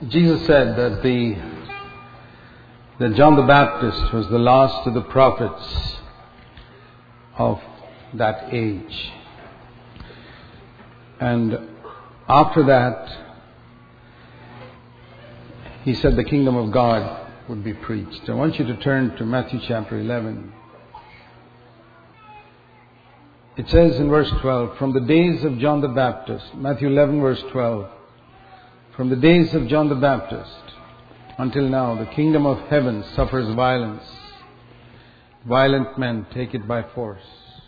Jesus said that John the Baptist was the last of the prophets of that age. And after that, he said the kingdom of God would be preached. I want you to turn to Matthew chapter 11. It says in verse 12, from the days of John the Baptist, Matthew 11 verse 12, from the days of John the Baptist until now, the kingdom of heaven suffers violence. Violent men take it by force.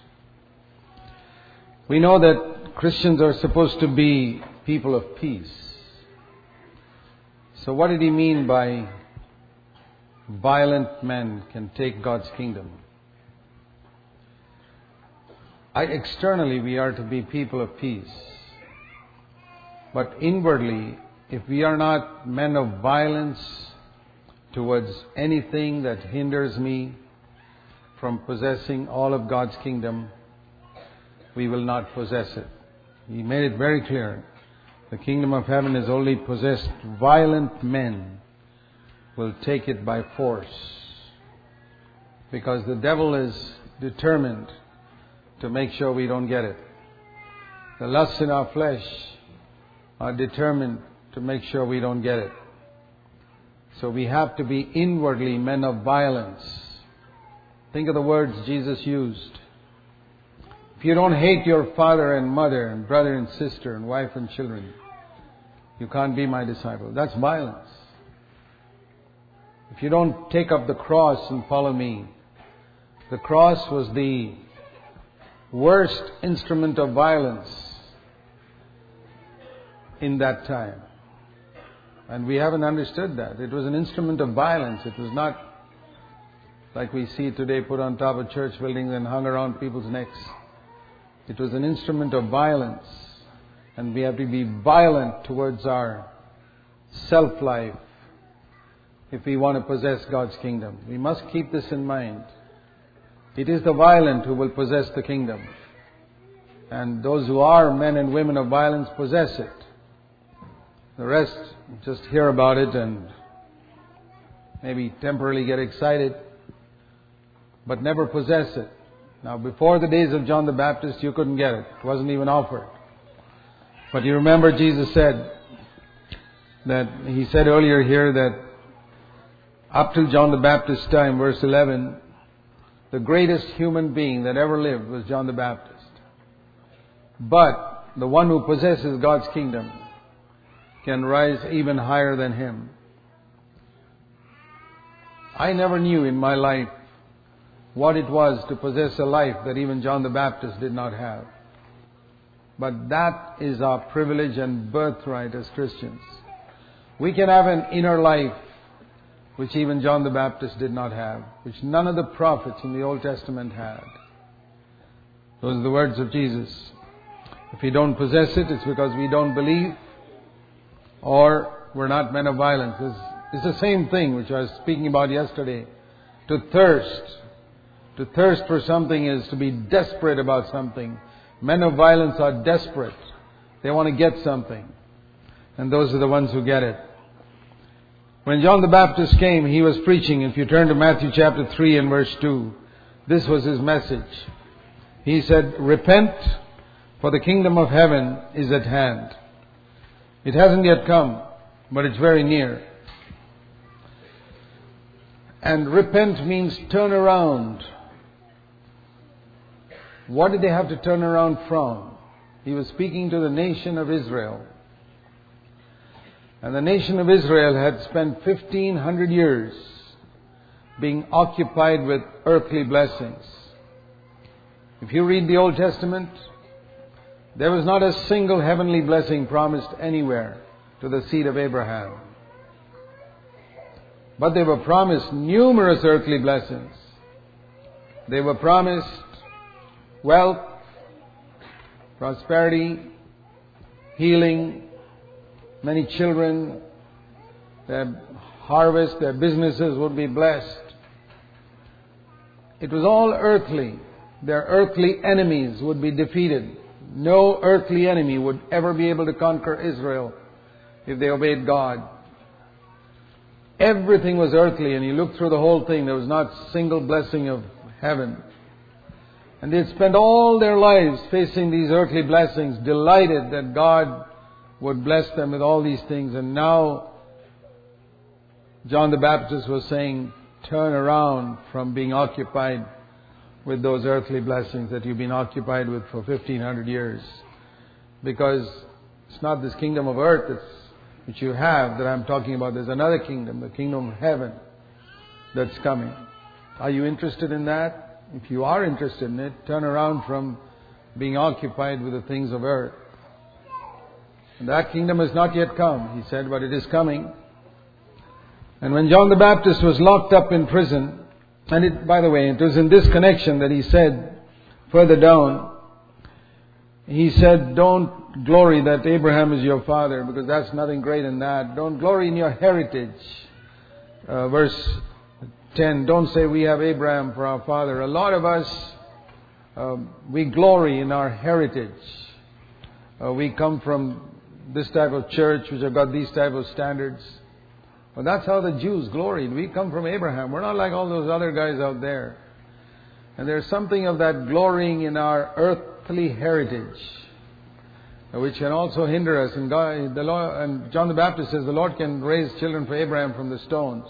We know that Christians are supposed to be people of peace. So what did he mean by violent men can take God's kingdom? Externally, we are to be people of peace. But inwardly, if we are not men of violence towards anything that hinders me from possessing all of God's kingdom, we will not possess it. He made it very clear. The kingdom of heaven is only possessed. Violent men will take it by force. Because the devil is determined to make sure we don't get it. The lusts in our flesh are determined to make sure we don't get it. So we have to be inwardly men of violence. Think of the words Jesus used. If you don't hate your father and mother and brother and sister and wife and children, you can't be my disciple. That's violence. If you don't take up the cross and follow me, the cross was the worst instrument of violence in that time. And we haven't understood that. It was an instrument of violence. It was not like we see today put on top of church buildings and hung around people's necks. It was an instrument of violence. And we have to be violent towards our self-life if we want to possess God's kingdom. We must keep this in mind. It is the violent who will possess the kingdom. And those who are men and women of violence possess it. The rest just hear about it and maybe temporarily get excited, but never possess it. Now, before the days of John the Baptist, you couldn't get it. It wasn't even offered. But you remember Jesus said that, he said earlier here that up till John the Baptist's time, verse 11, the greatest human being that ever lived was John the Baptist. But the one who possesses God's kingdom can rise even higher than him. I never knew in my life what it was to possess a life that even John the Baptist did not have. But that is our privilege and birthright as Christians. We can have an inner life which even John the Baptist did not have, which none of the prophets in the Old Testament had. Those are the words of Jesus. If we don't possess it, it's because we don't believe or we're not men of violence. It's the same thing which I was speaking about yesterday. To thirst for something is to be desperate about something. Men of violence are desperate. They want to get something. And those are the ones who get it. When John the Baptist came, he was preaching. If you turn to Matthew chapter 3 and verse 2, this was his message. He said, repent, for the kingdom of heaven is at hand. It hasn't yet come, but it's very near. And repent means turn around. What did they have to turn around from? He was speaking to the nation of Israel. And the nation of Israel had spent 1,500 years being occupied with earthly blessings. If you read the Old Testament, there was not a single heavenly blessing promised anywhere to the seed of Abraham. But they were promised numerous earthly blessings. They were promised wealth, prosperity, healing, many children, their harvest, their businesses would be blessed. It was all earthly. Their earthly enemies would be defeated. No earthly enemy would ever be able to conquer Israel if they obeyed God. everything was earthly, and you look through the whole thing, there was not a single blessing of heaven. And they'd spent all their lives facing these earthly blessings, delighted that God would bless them with all these things. And now John the Baptist was saying, turn around from being occupied with those earthly blessings that you've been occupied with for 1500 years. Because it's not this kingdom of earth which you have that I'm talking about. There's another kingdom, the kingdom of heaven, that's coming. Are you interested in that? If you are interested in it, turn around from being occupied with the things of earth. And that kingdom has not yet come, he said, but it is coming. And when John the Baptist was locked up in prison, and by the way, it was in this connection that he said, further down, he said, don't glory that Abraham is your father, because that's nothing great in that. Don't glory in your heritage. Verse 10, don't say we have Abraham for our father. A lot of us, we glory in our heritage. We come from this type of church which have got these type of standards. Well, that's how the Jews gloried. We come from Abraham. We're not like all those other guys out there. And there's something of that glorying in our earthly heritage, which can also hinder us. And John the Baptist says the Lord can raise children for Abraham from the stones.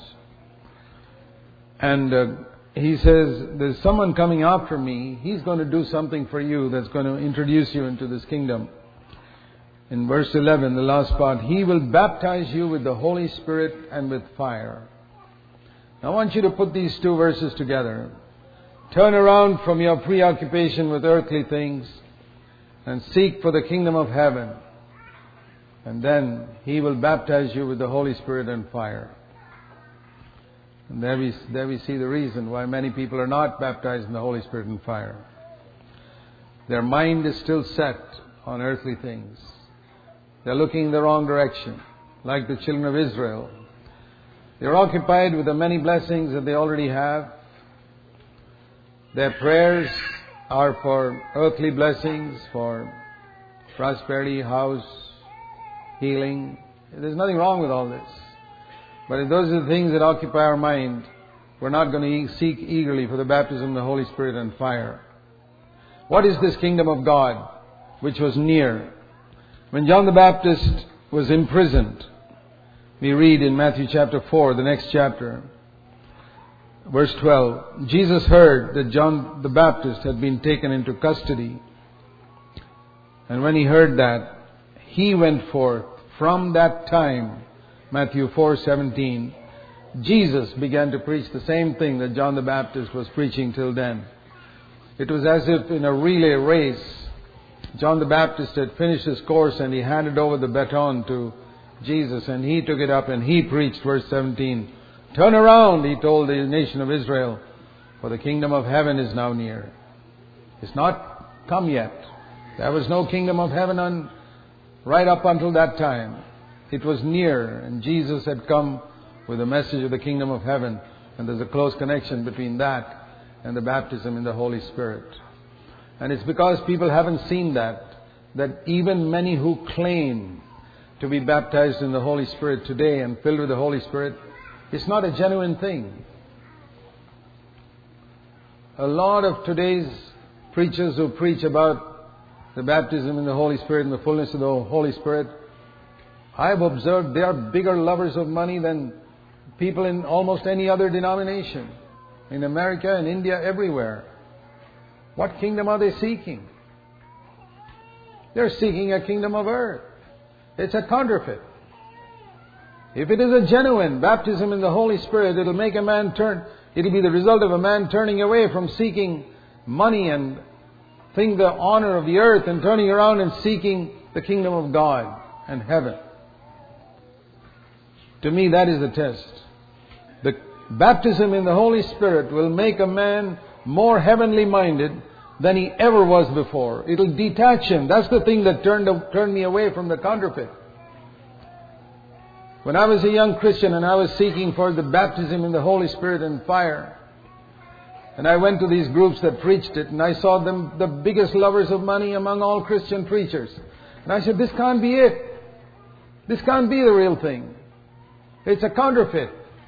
And he says, there's someone coming after me. He's going to do something for you that's going to introduce you into this kingdom. In verse 11, the last part, He will baptize you with the Holy Spirit and with fire. Now I want you to put these two verses together. Turn around from your preoccupation with earthly things and seek for the kingdom of heaven. And then He will baptize you with the Holy Spirit and fire. And there we see the reason why many people are not baptized in the Holy Spirit and fire. Their mind is still set on earthly things. They're looking in the wrong direction, like the children of Israel. They're occupied with the many blessings that they already have. Their prayers are for earthly blessings, for prosperity, house, healing. There's nothing wrong with all this. But if those are the things that occupy our mind, we're not going to seek eagerly for the baptism of the Holy Spirit and fire. What is this kingdom of God which was near? When John the Baptist was imprisoned, we read in Matthew chapter 4, the next chapter, verse 12, Jesus heard that John the Baptist had been taken into custody. And when he heard that, he went forth from that time. Matthew 4:17, Jesus began to preach the same thing that John the Baptist was preaching till then. It was as if in a relay race, John the Baptist had finished his course and he handed over the baton to Jesus and he took it up and he preached, verse 17. Turn around, he told the nation of Israel, for the kingdom of heaven is now near. It's not come yet. There was no kingdom of heaven right up until that time. It was near, and Jesus had come with the message of the kingdom of heaven. And there's a close connection between that and the baptism in the Holy Spirit. And it's because people haven't seen that even many who claim to be baptized in the Holy Spirit today and filled with the Holy Spirit, it's not a genuine thing. A lot of today's preachers who preach about the baptism in the Holy Spirit and the fullness of the Holy Spirit, I've observed they are bigger lovers of money than people in almost any other denomination. In America, in India, everywhere. What kingdom are they seeking? They're seeking a kingdom of earth. It's a counterfeit. If it is a genuine baptism in the Holy Spirit, it'll make a man turn. It'll be the result of a man turning away from seeking money and the honor of the earth and turning around and seeking the kingdom of God and heaven. To me, that is the test. The baptism in the Holy Spirit will make a man more heavenly minded than he ever was before. It'll detach him. That's the thing that turned me away from the counterfeit. When I was a young Christian and I was seeking for the baptism in the Holy Spirit and fire, and I went to these groups that preached it, and I saw them the biggest lovers of money among all Christian preachers. And I said, this can't be it. This can't be the real thing. It's a counterfeit.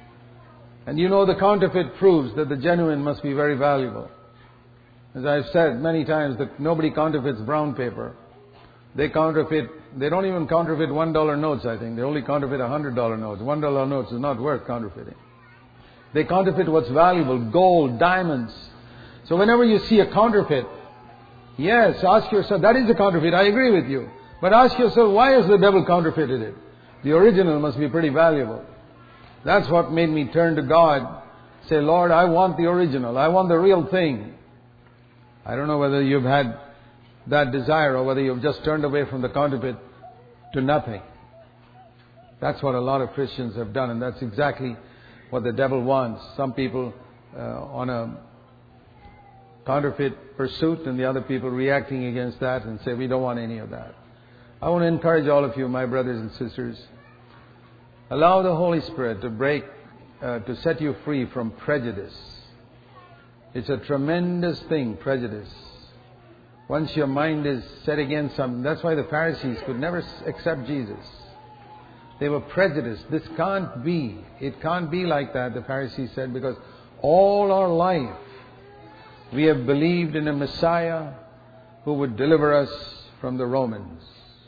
And you know the counterfeit proves that the genuine must be very valuable. As I've said many times, that nobody counterfeits brown paper. They don't even counterfeit $1 notes, I think. They only counterfeit $100 notes. $1 notes is not worth counterfeiting. They counterfeit what's valuable, gold, diamonds. So whenever you see a counterfeit, yes, ask yourself, that is a counterfeit, I agree with you. But ask yourself, why has the devil counterfeited it? The original must be pretty valuable. That's what made me turn to God. Say, Lord, I want the original. I want the real thing. I don't know whether you've had that desire or whether you've just turned away from the counterfeit to nothing. That's what a lot of Christians have done, and that's exactly what the devil wants. Some people on a counterfeit pursuit, and the other people reacting against that and say, we don't want any of that. I want to encourage all of you, my brothers and sisters, allow the Holy Spirit to set you free from prejudice. It's a tremendous thing, prejudice. Once your mind is set against something, that's why the Pharisees could never accept Jesus. They were prejudiced. This can't be. It can't be like that, the Pharisees said, because all our life we have believed in a Messiah who would deliver us from the Romans.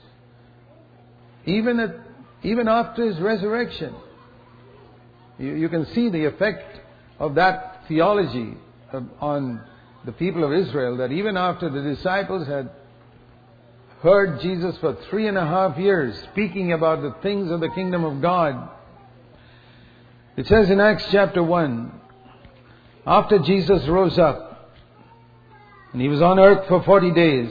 Even after His resurrection, you can see the effect of that theology on the people of Israel, that even after the disciples had heard Jesus for 3.5 years speaking about the things of the kingdom of God, it says in Acts chapter 1, after Jesus rose up and He was on earth for 40 days,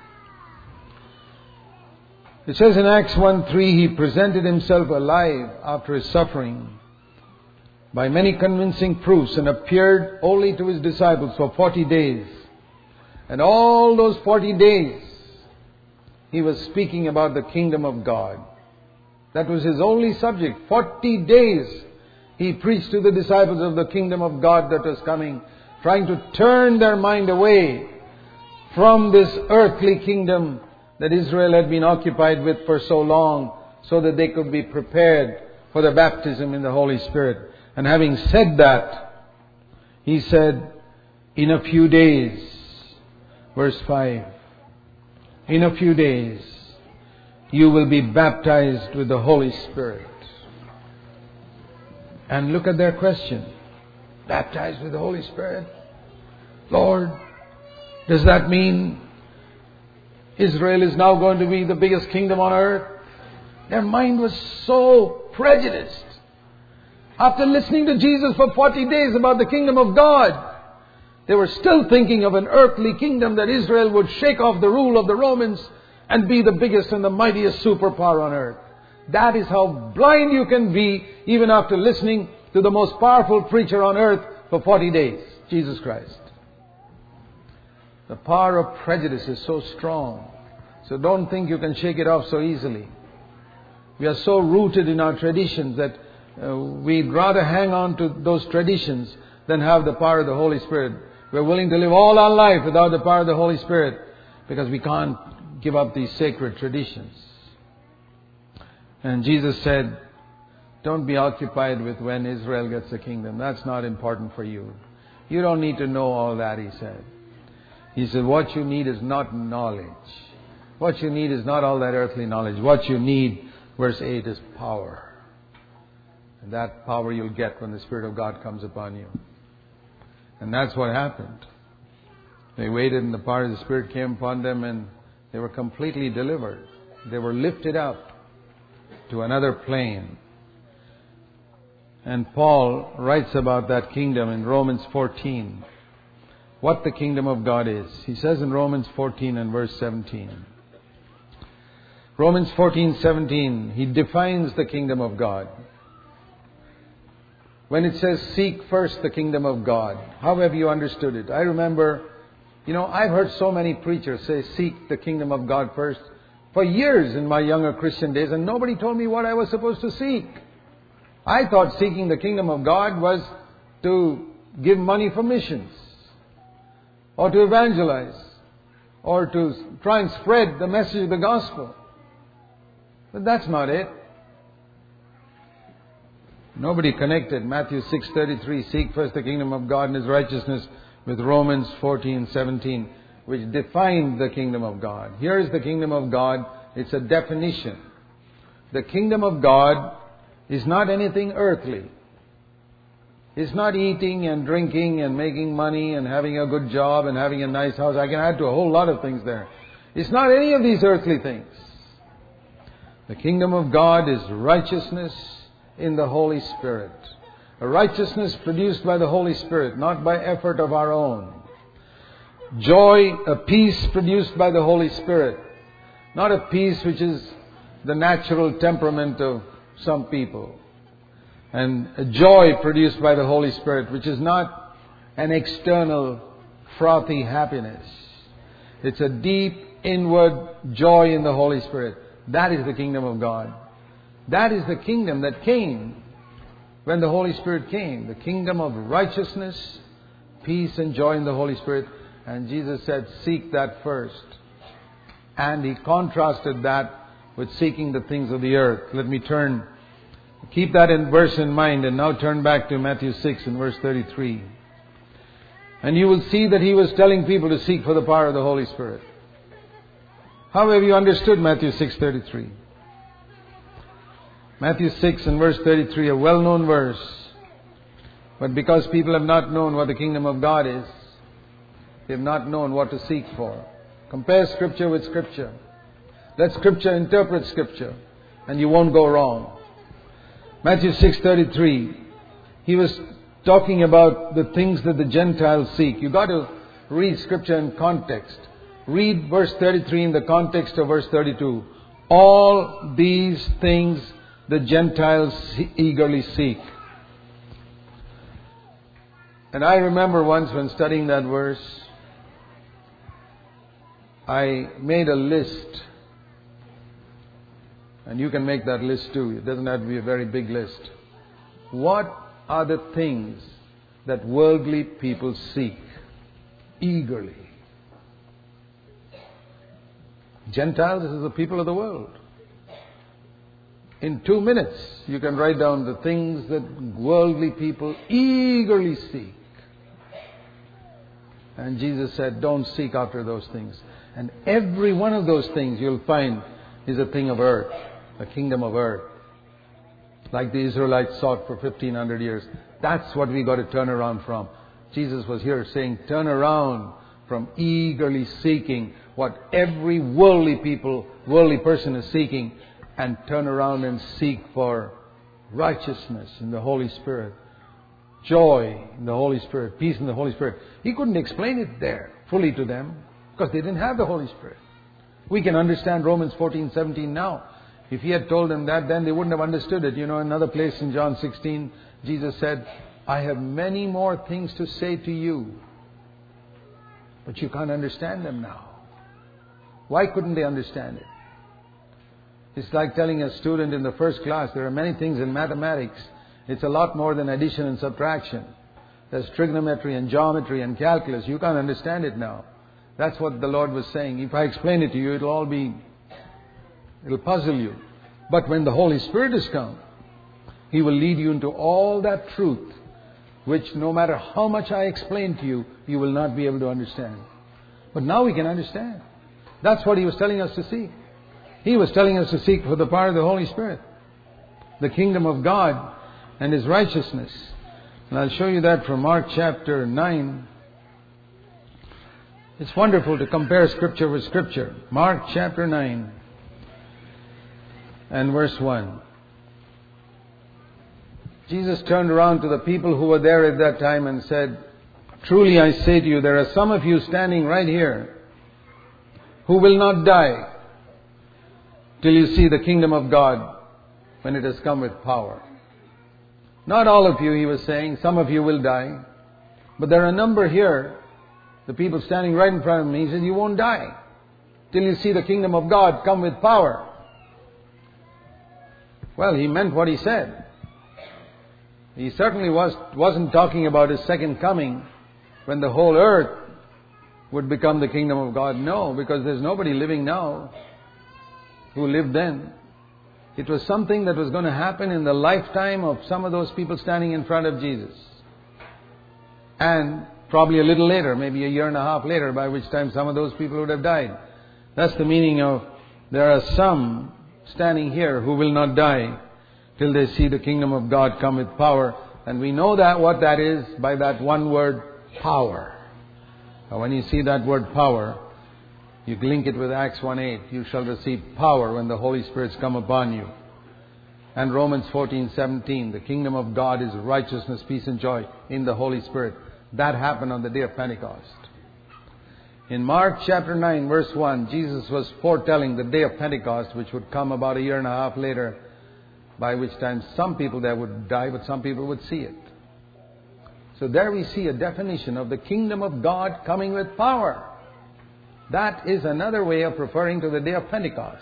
it says in Acts 1:3, He presented Himself alive after His suffering by many convincing proofs and appeared only to His disciples for 40 days. And all those 40 days, He was speaking about the kingdom of God. That was His only subject. 40 days He preached to the disciples of the kingdom of God that was coming, trying to turn their mind away from this earthly kingdom that Israel had been occupied with for so long, so that they could be prepared for the baptism in the Holy Spirit. And having said that, He said, in a few days, verse 5, in a few days, you will be baptized with the Holy Spirit. And look at their question. Baptized with the Holy Spirit? Lord, does that mean Israel is now going to be the biggest kingdom on earth? Their mind was so prejudiced. After listening to Jesus for 40 days about the kingdom of God, they were still thinking of an earthly kingdom that Israel would shake off the rule of the Romans and be the biggest and the mightiest superpower on earth. That is how blind you can be even after listening to the most powerful preacher on earth for 40 days, Jesus Christ. The power of prejudice is so strong. So don't think you can shake it off so easily. We are so rooted in our traditions that we'd rather hang on to those traditions than have the power of the Holy Spirit. We're willing to live all our life without the power of the Holy Spirit because we can't give up these sacred traditions. And Jesus said, don't be occupied with when Israel gets a kingdom. That's not important for you. You don't need to know all that, He said. He said, what you need is not knowledge. What you need is not all that earthly knowledge. What you need, verse 8, is power. And that power you'll get when the Spirit of God comes upon you. And that's what happened. They waited and the power of the Spirit came upon them and they were completely delivered. They were lifted up to another plane. And Paul writes about that kingdom in Romans 14. What the kingdom of God is. He says in Romans 14 and verse 17. Romans 14:17, he defines the kingdom of God. When it says, seek first the kingdom of God, how have you understood it? I remember, I've heard so many preachers say, seek the kingdom of God first for years in my younger Christian days, and nobody told me what I was supposed to seek. I thought seeking the kingdom of God was to give money for missions, or to evangelize, or to try and spread the message of the gospel. But that's not it. Nobody connected Matthew 6:33, seek first the kingdom of God and His righteousness, with Romans 14:17, which defined the kingdom of God. Here is the kingdom of God. It's a definition. The kingdom of God is not anything earthly. It's not eating and drinking and making money and having a good job and having a nice house. I can add to a whole lot of things there. It's not any of these earthly things. The kingdom of God is righteousness in the Holy Spirit. A righteousness produced by the Holy Spirit, not by effort of our own. Joy, a peace produced by the Holy Spirit. Not a peace which is the natural temperament of some people. And a joy produced by the Holy Spirit, which is not an external frothy happiness. It's a deep inward joy in the Holy Spirit. That is the kingdom of God. That is the kingdom that came when the Holy Spirit came. The kingdom of righteousness, peace and joy in the Holy Spirit. And Jesus said, seek that first. And He contrasted that with seeking the things of the earth. Let me keep that verse in mind and now turn back to Matthew 6 and verse 33. And you will see that He was telling people to seek for the power of the Holy Spirit. How have you understood Matthew 6:33? Matthew 6 and verse 33, a well-known verse. But because people have not known what the kingdom of God is, they have not known what to seek for. Compare Scripture with Scripture. Let Scripture interpret Scripture, and you won't go wrong. Matthew 6:33, He was talking about the things that the Gentiles seek. You've got to read Scripture in context. Read verse 33 in the context of verse 32. All these things the Gentiles eagerly seek. And I remember once when studying that verse, I made a list. And you can make that list too. It doesn't have to be a very big list. What are the things that worldly people seek eagerly? Gentiles is the people of the world. In 2 minutes, you can write down the things that worldly people eagerly seek. And Jesus said, don't seek after those things. And every one of those things you'll find is a thing of earth, a kingdom of earth. Like the Israelites sought for 1500 years. That's what we got to turn around from. Jesus was here saying, turn around from eagerly seeking what every worldly person is seeking, and turn around and seek for righteousness in the Holy Spirit, joy in the Holy Spirit, peace in the Holy Spirit. He couldn't explain it there fully to them because they didn't have the Holy Spirit. We can understand Romans 14:17 now. If He had told them that, then they wouldn't have understood it. You know, another place in John 16, Jesus said, I have many more things to say to you, but you can't understand them now. Why couldn't they understand it? It's like telling a student in the first class, there are many things in mathematics. It's a lot more than addition and subtraction. There's trigonometry and geometry and calculus. You can't understand it now. That's what the Lord was saying. If I explain it to you, it'll puzzle you. But when the Holy Spirit has come, He will lead you into all that truth, which no matter how much I explain to you, you will not be able to understand. But now we can understand. That's what He was telling us to seek. He was telling us to seek for the power of the Holy Spirit, the kingdom of God and His righteousness. And I'll show you that from Mark chapter 9. It's wonderful to compare Scripture with Scripture. Mark chapter 9 and verse 1. Jesus turned around to the people who were there at that time and said, truly I say to you, there are some of you standing right here who will not die till you see the kingdom of God when it has come with power. Not all of you, He was saying. Some of you will die. But there are a number here, the people standing right in front of me. He said, you won't die till you see the kingdom of God come with power. Well, He meant what He said. He certainly wasn't talking about His second coming when the whole earth would become the kingdom of God. No, because there's nobody living now who lived then. It was something that was going to happen in the lifetime of some of those people standing in front of Jesus. And probably a little later, maybe a year and a half later, by which time some of those people would have died. That's the meaning of, there are some standing here who will not die till they see the kingdom of God come with power. And we know that what that is by that one word, power. Now, when you see that word power, you link it with Acts 1:8. You shall receive power when the Holy Spirit's come upon you. And Romans 14:17. The kingdom of God is righteousness, peace and joy in the Holy Spirit. That happened on the day of Pentecost. In Mark chapter 9 verse 1, Jesus was foretelling the day of Pentecost, which would come about a year and a half later, by which time some people there would die, but some people would see it. So there we see a definition of the kingdom of God coming with power. That is another way of referring to the day of Pentecost.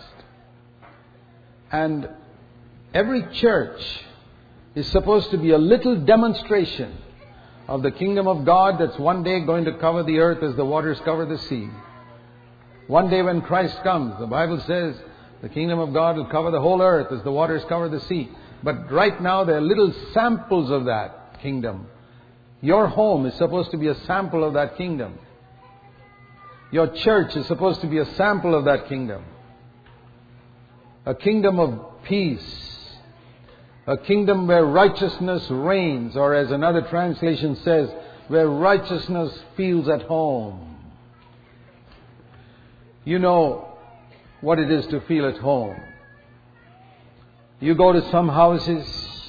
And every church is supposed to be a little demonstration of the kingdom of God that's one day going to cover the earth as the waters cover the sea. One day when Christ comes, the Bible says the kingdom of God will cover the whole earth as the waters cover the sea. But right now there are little samples of that kingdom. Your home is supposed to be a sample of that kingdom. Your church is supposed to be a sample of that kingdom. A kingdom of peace. A kingdom where righteousness reigns, or as another translation says, where righteousness feels at home. You know what it is to feel at home. You go to some houses,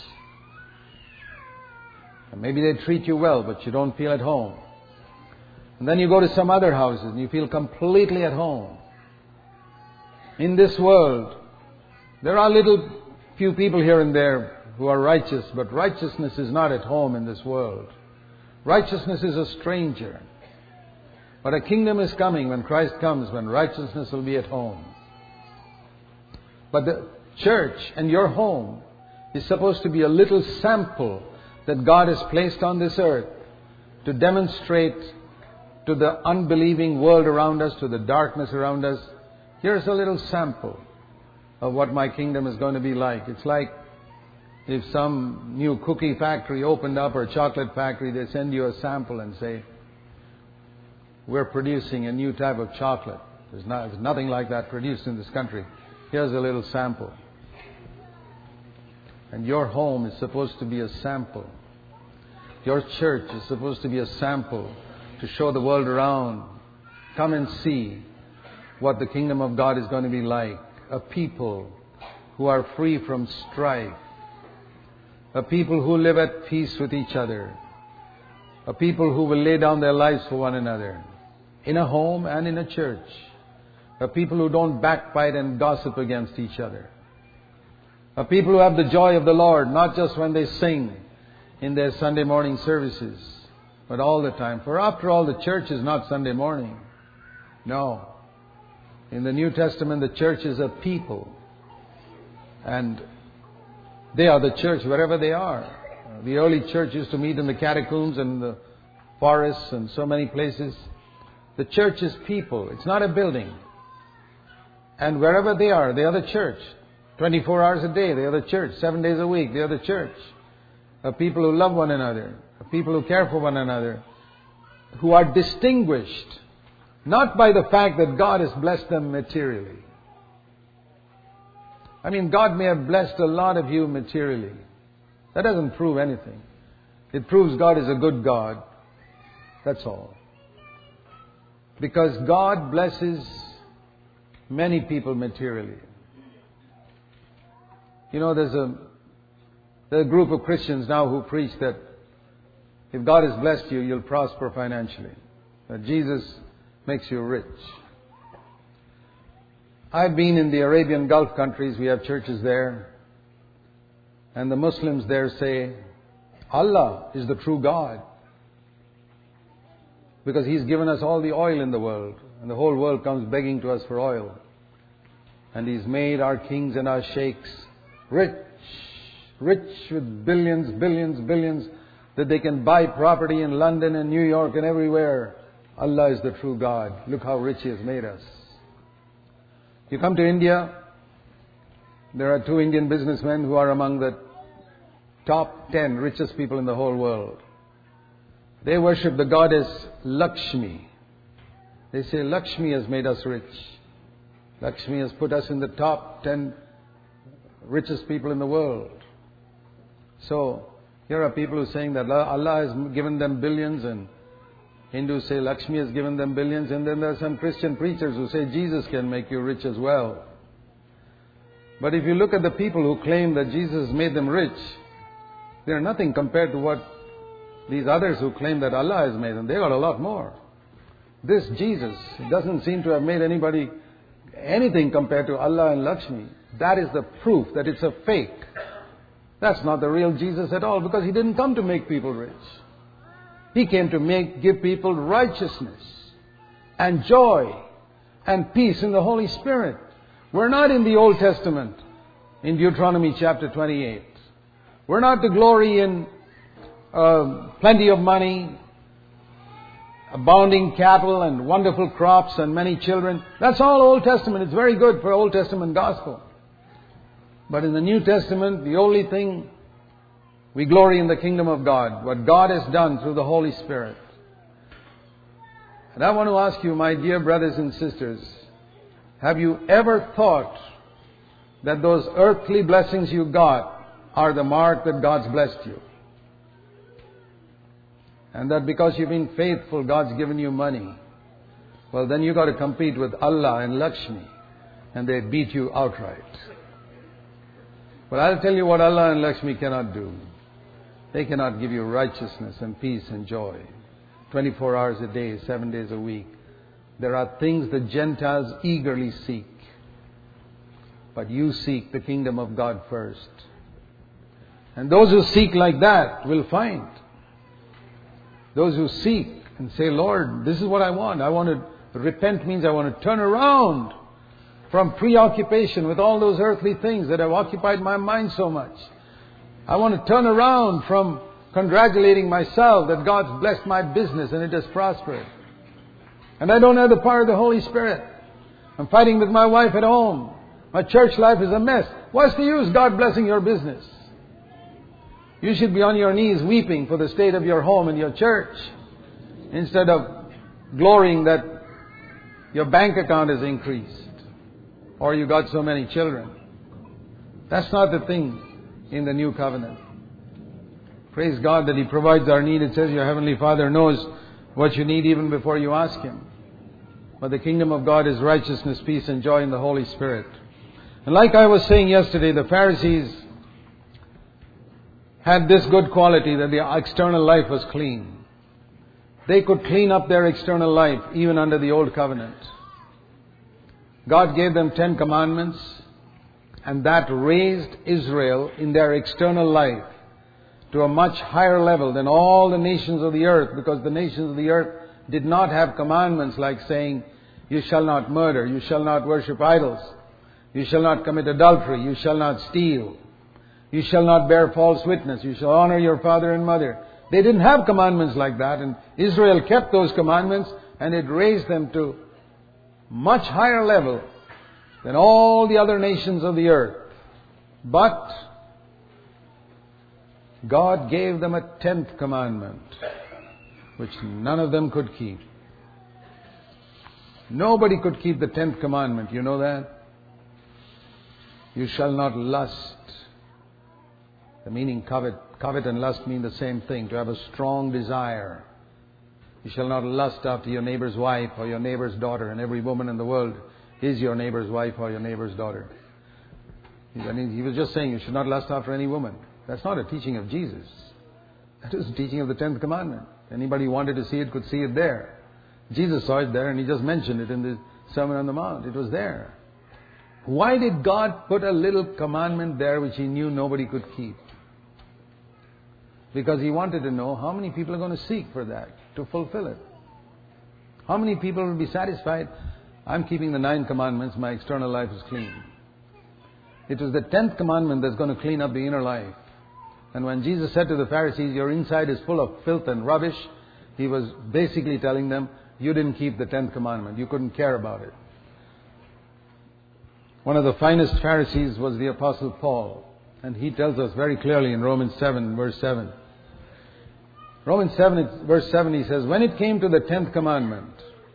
and maybe they treat you well, but you don't feel at home. And then you go to some other houses and you feel completely at home. In this world, there are little few people here and there who are righteous, but righteousness is not at home in this world. Righteousness is a stranger. But a kingdom is coming when Christ comes, when righteousness will be at home. But the church and your home is supposed to be a little sample that God has placed on this earth to demonstrate to the unbelieving world around us, to the darkness around us. Here's a little sample of what my kingdom is going to be like. It's like if some new cookie factory opened up or a chocolate factory, they send you a sample and say, we're producing a new type of chocolate. There's nothing like that produced in this country. Here's a little sample. And your home is supposed to be a sample. Your church is supposed to be a sample to show the world around. Come and see what the kingdom of God is going to be like. A people who are free from strife. A people who live at peace with each other. A people who will lay down their lives for one another. In a home and in a church. A people who don't backbite and gossip against each other. A people who have the joy of the Lord, not just when they sing in their Sunday morning services, but all the time. For after all, the church is not Sunday morning. No. In the New Testament, the church is a people. And they are the church wherever they are. The early church used to meet in the catacombs and the forests and so many places. The church is people. It's not a building. And wherever they are the church. 24 hours a day, they are the church. 7 days a week, they are the church. A people who love one another. A people who care for one another. Who are distinguished. Not by the fact that God has blessed them materially. I mean, God may have blessed a lot of you materially. That doesn't prove anything. It proves God is a good God. That's all. Because God blesses many people materially. You know, there's a group of Christians now who preach that if God has blessed you, you'll prosper financially. That Jesus makes you rich. I've been in the Arabian Gulf countries. We have churches there. And the Muslims there say, Allah is the true God. Because He's given us all the oil in the world. And the whole world comes begging to us for oil. And He's made our kings and our sheikhs rich. Rich with billions, that they can buy property in London and New York and everywhere. Allah is the true God. Look how rich He has made us. You come to India, There are 2 Indian businessmen who are among the top 10 richest people in the whole world. They worship the goddess Lakshmi. They say Lakshmi has made us rich. Lakshmi has put us in the top 10 richest people in the world. So, here are people who are saying that Allah has given them billions, and Hindus say Lakshmi has given them billions, and then there are some Christian preachers who say Jesus can make you rich as well. But if you look at the people who claim that Jesus made them rich, they are nothing compared to what these others who claim that Allah has made them. They got a lot more. This Jesus doesn't seem to have made anybody anything compared to Allah and Lakshmi. That is the proof that it's a fake. That's not the real Jesus at all, because He didn't come to make people rich. He came to give people righteousness and joy and peace in the Holy Spirit. We're not in the Old Testament, in Deuteronomy chapter 28. We're not to glory in plenty of money, abounding cattle and wonderful crops and many children. That's all Old Testament. It's very good for Old Testament gospel. But in the New Testament, the only thing we glory in the kingdom of God, what God has done through the Holy Spirit. And I want to ask you, my dear brothers and sisters, have you ever thought that those earthly blessings you got are the mark that God's blessed you? And that because you've been faithful, God's given you money. Well, then you got to compete with Allah and Lakshmi, and they beat you outright. But I'll tell you what Allah and Lakshmi cannot do. They cannot give you righteousness and peace and joy. 24 hours a day, 7 days a week. There are things the Gentiles eagerly seek. But you seek the kingdom of God first. And those who seek like that will find. Those who seek and say, Lord, this is what I want. I want to repent, means I want to turn around from preoccupation with all those earthly things that have occupied my mind so much. I want to turn around from congratulating myself that God's blessed my business and it has prospered. And I don't have the power of the Holy Spirit. I'm fighting with my wife at home. My church life is a mess. What's the use God blessing your business? You should be on your knees weeping for the state of your home and your church, instead of glorying that your bank account has increased or you got so many children. That's not the thing in the new covenant. Praise God that He provides our need. It says your Heavenly Father knows what you need even before you ask Him. But the kingdom of God is righteousness, peace and joy in the Holy Spirit. And like I was saying yesterday, the Pharisees had this good quality that their external life was clean. They could clean up their external life even under the old covenant. God gave them 10 commandments, and that raised Israel in their external life to a much higher level than all the nations of the earth, because the nations of the earth did not have commandments like saying, you shall not murder, you shall not worship idols, you shall not commit adultery, you shall not steal, you shall not bear false witness, you shall honor your father and mother. They didn't have commandments like that, and Israel kept those commandments, and it raised them to much higher level than all the other nations of the earth. But God gave them a 10th commandment, which none of them could keep. Nobody could keep the 10th commandment. You know that? You shall not lust. The meaning covet and lust mean the same thing, to have a strong desire. You shall not lust after your neighbor's wife or your neighbor's daughter, and every woman in the world is your neighbor's wife or your neighbor's daughter. He was just saying you should not lust after any woman. That's not a teaching of Jesus. That is a teaching of the 10th commandment. Anybody who wanted to see it could see it there. Jesus saw it there, and He just mentioned it in the Sermon on the Mount. It was there. Why did God put a little commandment there which He knew nobody could keep? Because He wanted to know how many people are going to seek for that, to fulfill it. How many people will be satisfied? I'm keeping the 9 commandments, my external life is clean. It was the 10th commandment that's going to clean up the inner life. And when Jesus said to the Pharisees, your inside is full of filth and rubbish, He was basically telling them, you didn't keep the 10th commandment. You couldn't care about it. One of the finest Pharisees was the Apostle Paul. And he tells us very clearly in Romans 7, verse 7. Romans 7, verse 7, he says, when it came to the 10th commandment,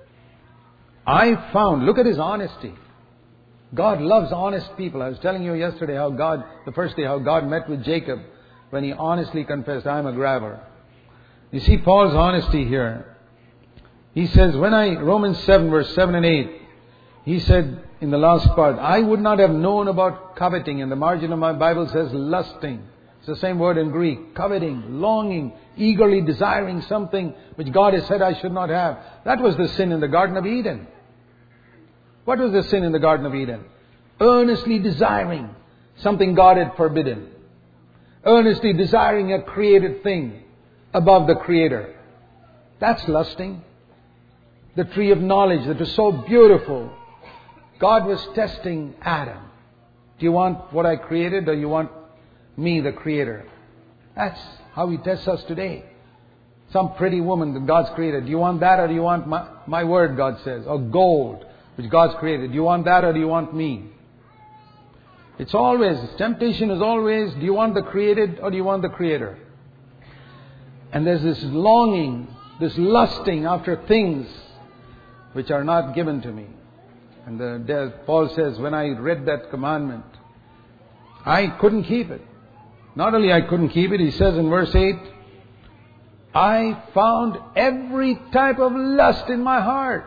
I found, look at his honesty. God loves honest people. I was telling you yesterday the first day, how God met with Jacob when he honestly confessed, I'm a grabber. You see Paul's honesty here. He says, Romans 7, verse 7 and 8, he said in the last part, I would not have known about coveting. And the margin of my Bible says lusting. It's the same word in Greek. Coveting, longing, eagerly desiring something which God has said I should not have. That was the sin in the Garden of Eden. What was the sin in the Garden of Eden? Earnestly desiring something God had forbidden. Earnestly desiring a created thing above the Creator. That's lusting. The tree of knowledge that was so beautiful. God was testing Adam. Do you want what I created, or you want me, the Creator? That's how He tests us today. Some pretty woman that God's created. Do you want that, or do you want my word, God says? Or gold, which God's created. Do you want that, or do you want me? It's always, temptation is always, do you want the created, or do you want the Creator? And there's this longing, this lusting after things which are not given to me. And Paul says, when I read that commandment, I couldn't keep it. Not only I couldn't keep it, he says in verse 8, I found every type of lust in my heart.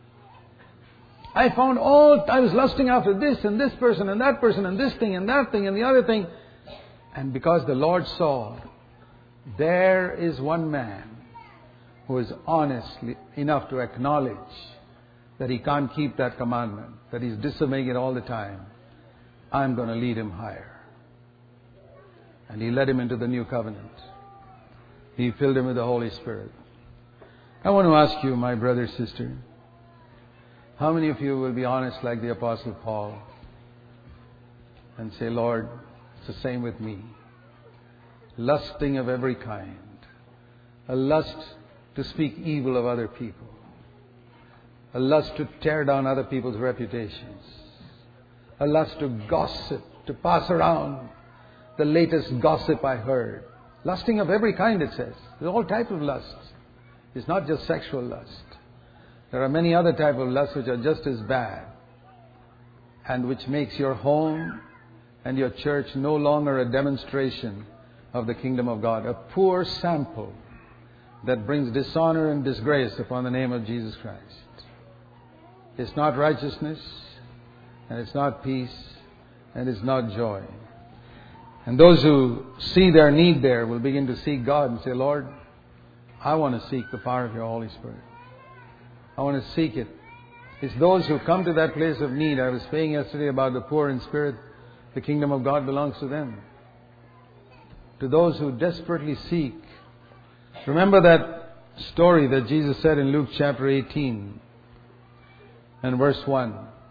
I was lusting after this and this person and that person and this thing and that thing and the other thing. And because the Lord saw, there is one man who is honest enough to acknowledge that he can't keep that commandment, that he's disobeying it all the time. I'm going to lead him higher. And He led him into the new covenant. He filled him with the Holy Spirit. I want to ask you, my brother, sister, how many of you will be honest like the Apostle Paul and say, Lord, it's the same with me. Lusting of every kind. A lust to speak evil of other people. A lust to tear down other people's reputations. A lust to gossip, to pass around the latest gossip I heard. Lusting of every kind, it says. There's all types of lusts. It's not just sexual lust. There are many other types of lusts which are just as bad, and which makes your home and your church no longer a demonstration of the kingdom of God. A poor sample that brings dishonor and disgrace upon the name of Jesus Christ. It's not righteousness, and it's not peace, and it's not joy. And those who see their need there will begin to seek God and say, Lord, I want to seek the power of your Holy Spirit. I want to seek it. It's those who come to that place of need. I was saying yesterday about the poor in spirit. The kingdom of God belongs to them. To those who desperately seek. Remember that story that Jesus said in Luke chapter 18 and verse 1.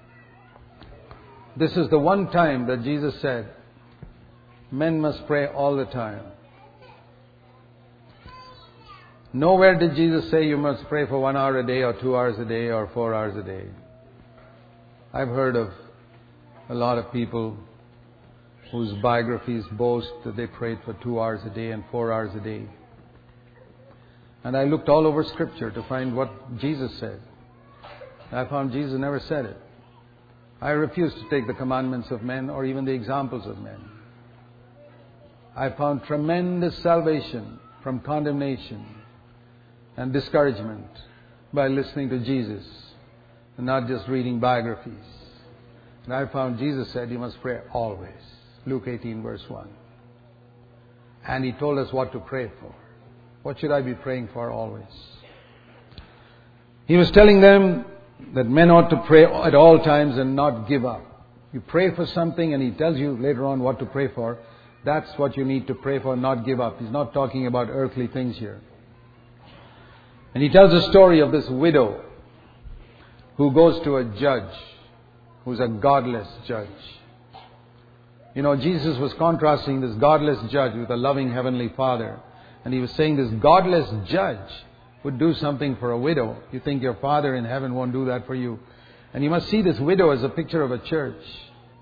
This is the one time that Jesus said, men must pray all the time. Nowhere did Jesus say you must pray for 1 hour a day or 2 hours a day or 4 hours a day. I've heard of a lot of people whose biographies boast that they prayed for 2 hours a day and 4 hours a day. And I looked all over Scripture to find what Jesus said. I found Jesus never said it. I refuse to take the commandments of men or even the examples of men. I found tremendous salvation from condemnation and discouragement by listening to Jesus and not just reading biographies. And I found Jesus said you must pray always. Luke 18 verse 1. And He told us what to pray for. What should I be praying for always? He was telling them that men ought to pray at all times and not give up. You pray for something and He tells you later on what to pray for. That's what you need to pray for, not give up. He's not talking about earthly things here. And He tells the story of this widow who goes to a judge who's a godless judge. You know, Jesus was contrasting this godless judge with a loving Heavenly Father. And He was saying this godless judge would do something for a widow. You think your Father in heaven won't do that for you. And you must see this widow as a picture of a church.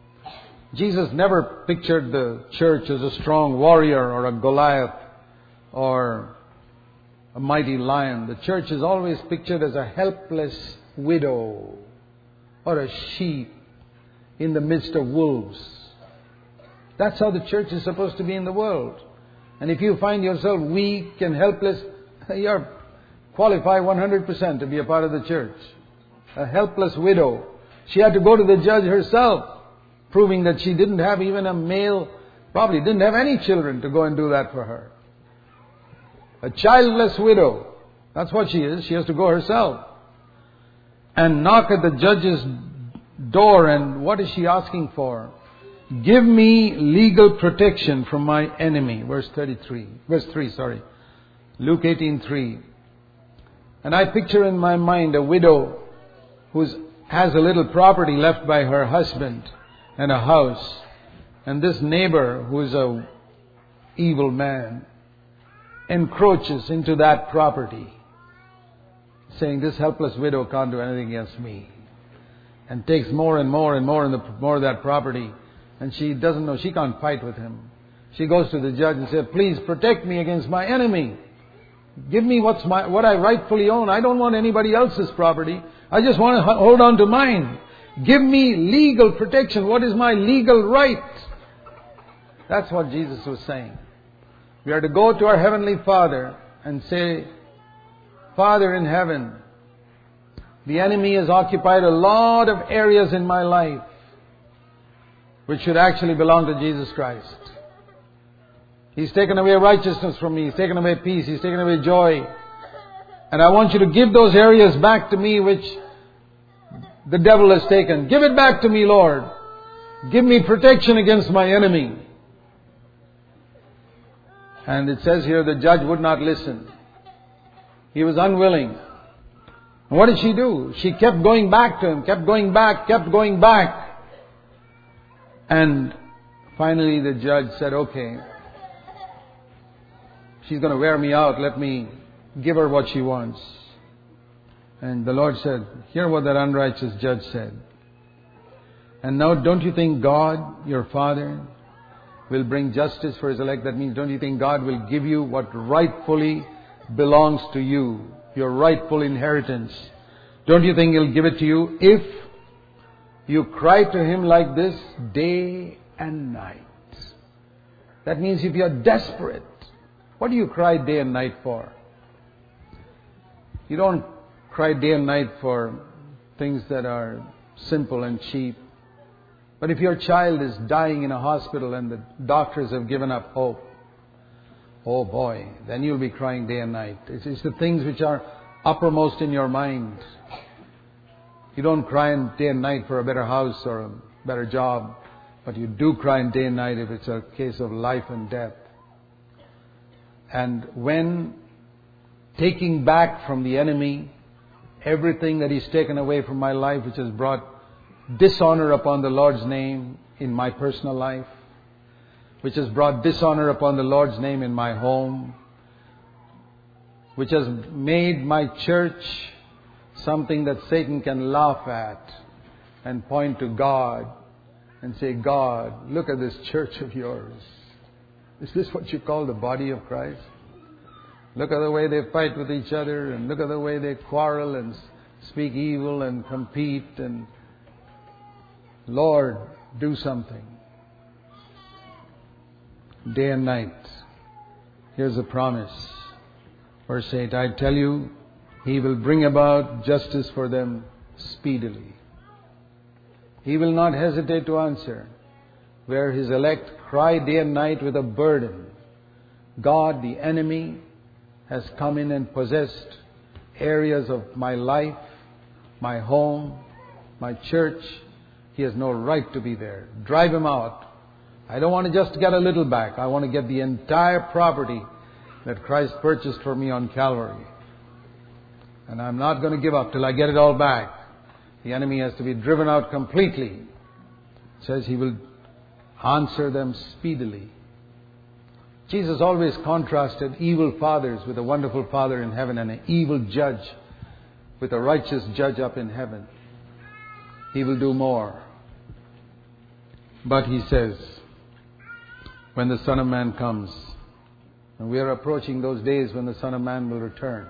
Jesus never pictured the church as a strong warrior or a Goliath or a mighty lion. The church is always pictured as a helpless widow or a sheep in the midst of wolves. That's how the church is supposed to be in the world. And if you find yourself weak and helpless, you're qualified 100% to be a part of the church. A helpless widow. She had to go to the judge herself, proving that she didn't have even a male, probably didn't have any children to go and do that for her. A childless widow. That's what she is. She has to go herself and knock at the judge's door. And what is she asking for? Give me legal protection from my enemy. Verse 3. Luke 18:3. And I picture in my mind a widow who has a little property left by her husband and a house. And this neighbor, who is a evil man, encroaches into that property, saying, this helpless widow can't do anything against me. And takes more and more and more of that property. And she doesn't know, she can't fight with him. She goes to the judge and says, please protect me against my enemy. Give me what I rightfully own. I don't want anybody else's property. I just want to hold on to mine. Give me legal protection. What is my legal right? That's what Jesus was saying. We are to go to our Heavenly Father and say, Father in heaven, the enemy has occupied a lot of areas in my life which should actually belong to Jesus Christ. He's taken away righteousness from me. He's taken away peace. He's taken away joy. And I want you to give those areas back to me which the devil has taken. Give it back to me, Lord. Give me protection against my enemy. And it says here the judge would not listen. He was unwilling. And what did she do? She kept going back to him, kept going back. And finally the judge said, okay, she's going to wear me out. Let me give her what she wants. And the Lord said, hear what that unrighteous judge said. And now don't you think God, your Father, will bring justice for His elect? That means don't you think God will give you what rightfully belongs to you, your rightful inheritance? Don't you think He'll give it to you if you cry to Him like this day and night? That means if you're desperate, what do you cry day and night for? You don't cry day and night for things that are simple and cheap. But if your child is dying in a hospital and the doctors have given up hope, oh boy, then you'll be crying day and night. It's the things which are uppermost in your mind. You don't cry day and night for a better house or a better job, but you do cry day and night if it's a case of life and death. And when taking back from the enemy everything that he's taken away from my life, which has brought dishonor upon the Lord's name in my personal life, which has brought dishonor upon the Lord's name in my home, which has made my church something that Satan can laugh at and point to God and say, God, look at this church of yours. Is this what you call the body of Christ? Look at the way they fight with each other, and look at the way they quarrel and speak evil and compete. And Lord, do something. Day and night. Here's a promise. Verse 8, I tell you, He will bring about justice for them speedily. He will not hesitate to answer. Where His elect cry day and night with a burden, God, the enemy, has come in and possessed areas of my life, my home, my church. He has no right to be there. Drive him out. I don't want to just get a little back. I want to get the entire property that Christ purchased for me on Calvary. And I'm not going to give up till I get it all back. The enemy has to be driven out completely. It says He will answer them speedily. Jesus always contrasted evil fathers with a wonderful Father in heaven and an evil judge with a righteous judge up in heaven. He will do more. But He says, when the Son of Man comes, and we are approaching those days when the Son of Man will return,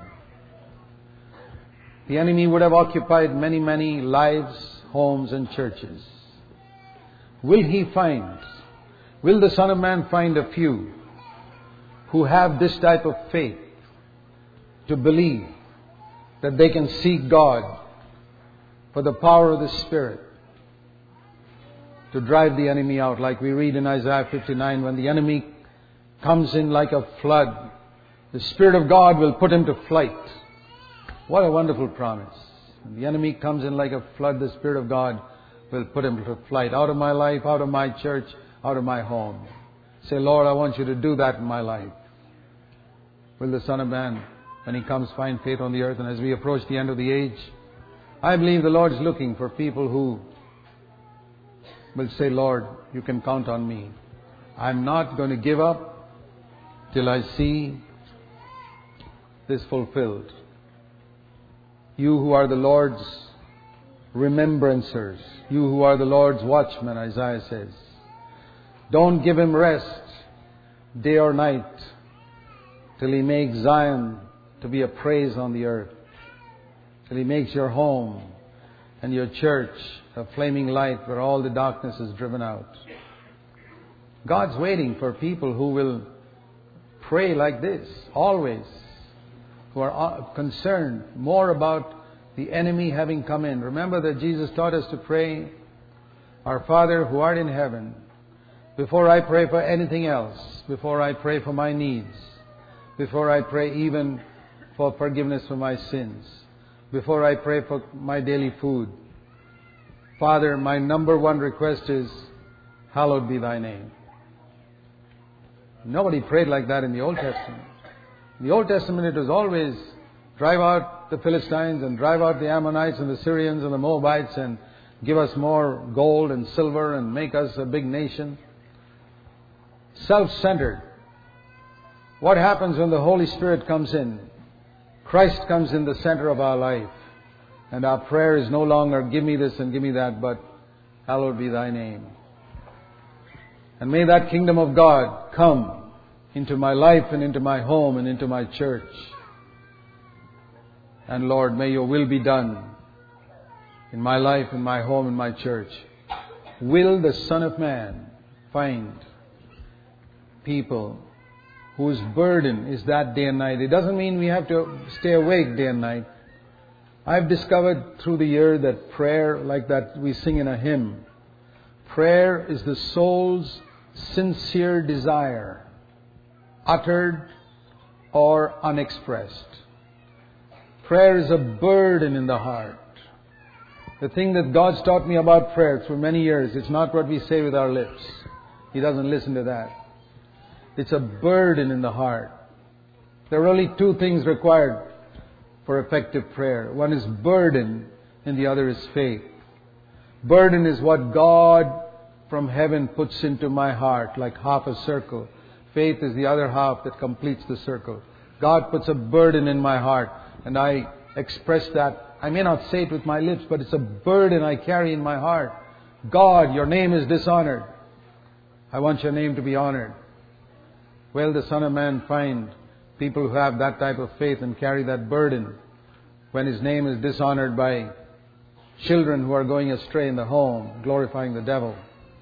the enemy would have occupied many, many lives, homes and churches. Will the Son of Man find a few who have this type of faith to believe that they can seek God for the power of the Spirit to drive the enemy out, like we read in Isaiah 59, when the enemy comes in like a flood, the Spirit of God will put him to flight. What a wonderful promise. When the enemy comes in like a flood, the Spirit of God will put him to flight. Out of my life, out of my church, out of my home. Say, Lord, I want you to do that in my life. Will the Son of Man, when He comes, find faith on the earth? And as we approach the end of the age, I believe the Lord is looking for people who will say, Lord, you can count on me. I'm not going to give up till I see this fulfilled. You who are the Lord's remembrancers, you who are the Lord's watchmen, Isaiah says, don't give Him rest day or night till He makes Zion to be a praise on the earth, till He makes your home and your church a flaming light where all the darkness is driven out. God's waiting for people who will pray like this, always, who are concerned more about the enemy having come in. Remember that Jesus taught us to pray, Our Father who art in heaven, before I pray for anything else, before I pray for my needs, before I pray even for forgiveness for my sins, before I pray for my daily food, Father, my number one request is, hallowed be Thy name. Nobody prayed like that in the Old Testament. In the Old Testament it was always drive out the Philistines and drive out the Ammonites and the Syrians and the Moabites and give us more gold and silver and make us a big nation. Self-centered. What happens when the Holy Spirit comes in? Christ comes in the center of our life. And our prayer is no longer, give me this and give me that, but hallowed be Thy name. And may that kingdom of God come into my life and into my home and into my church. And Lord, may Your will be done in my life, in my home, in my church. Will the Son of Man find people whose burden is that day and night? It doesn't mean we have to stay awake day and night. I've discovered through the year that prayer, like that we sing in a hymn, prayer is the soul's sincere desire, uttered or unexpressed. Prayer is a burden in the heart. The thing that God's taught me about prayer through many years, it's not what we say with our lips. He doesn't listen to that. It's a burden in the heart. There are only two things required for effective prayer. One is burden and the other is faith. Burden is what God from heaven puts into my heart like half a circle. Faith is the other half that completes the circle. God puts a burden in my heart and I express that. I may not say it with my lips, but it's a burden I carry in my heart. God, Your name is dishonored. I want Your name to be honored. Will the Son of Man find people who have that type of faith and carry that burden when His name is dishonored by children who are going astray in the home, glorifying the devil?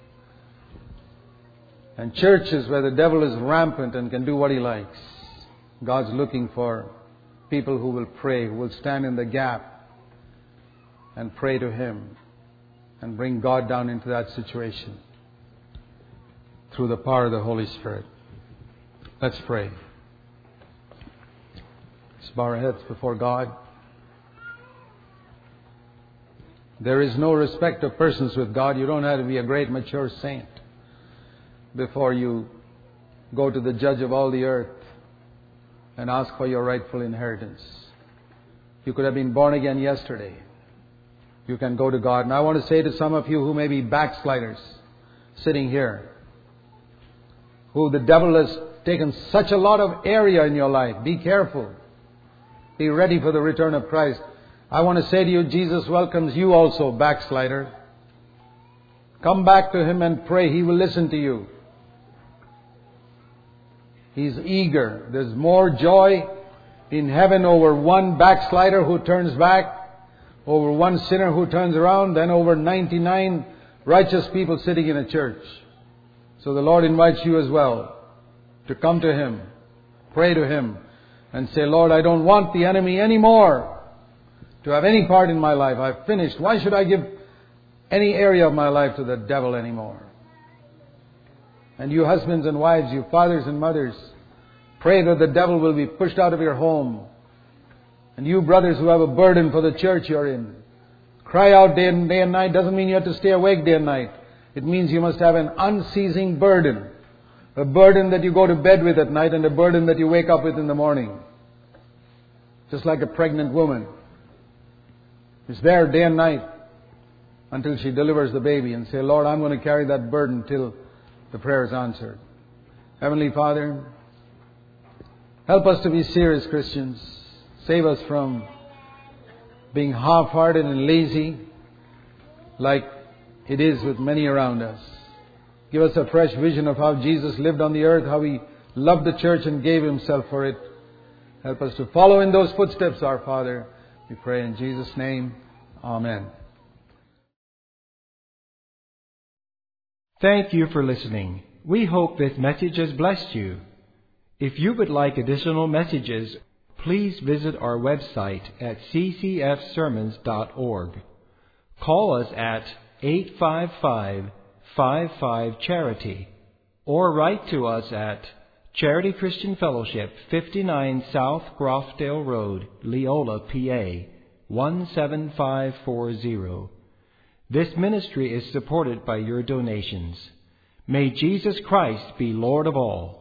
And churches where the devil is rampant and can do what he likes. God's looking for people who will pray, who will stand in the gap and pray to Him and bring God down into that situation through the power of the Holy Spirit. Let's pray. Let's bow our heads before God. There is no respect of persons with God. You don't have to be a great mature saint before you go to the Judge of all the earth and ask for your rightful inheritance. You could have been born again yesterday. You can go to God. And I want to say to some of you who may be backsliders sitting here, who the devil has taken such a lot of area in your life, be careful. Be ready for the return of Christ. I want to say to you, Jesus welcomes you also, backslider. Come back to Him and pray. He will listen to you. He's eager. There's more joy in heaven over one backslider who turns back, over one sinner who turns around, than over 99 righteous people sitting in a church. So the Lord invites you as well to come to Him, pray to Him, and say, Lord, I don't want the enemy anymore to have any part in my life. I've finished. Why should I give any area of my life to the devil anymore? And you husbands and wives, you fathers and mothers, pray that the devil will be pushed out of your home. And you brothers who have a burden for the church you're in, cry out day and night. Doesn't mean you have to stay awake day and night. It means you must have an unceasing burden. A burden that you go to bed with at night and a burden that you wake up with in the morning. Just like a pregnant woman. It's there day and night until she delivers the baby, and say, Lord, I'm going to carry that burden till the prayer is answered. Heavenly Father, help us to be serious Christians. Save us from being half-hearted and lazy like it is with many around us. Give us a fresh vision of how Jesus lived on the earth, how He loved the church and gave Himself for it. Help us to follow in those footsteps, our Father. We pray in Jesus' name. Amen. Thank you for listening. We hope this message has blessed you. If you would like additional messages, please visit our website at ccfsermons.org. Call us at 855-55-CHARITY or write to us at Charity Christian Fellowship, 59 South Grofdale Road, Leola, PA, 17540. This ministry is supported by your donations. May Jesus Christ be Lord of all.